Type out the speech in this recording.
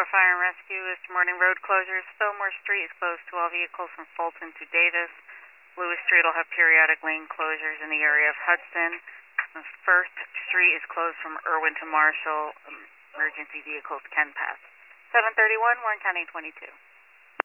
4 Fire and Rescue. This morning road closures. Fillmore Street is closed to all vehicles from Fulton to Davis. Lewis Street will have periodic lane closures in the area of Hudson. First Street is closed from Irwin to Marshall. Emergency vehicles can pass. 731, Warren County 22.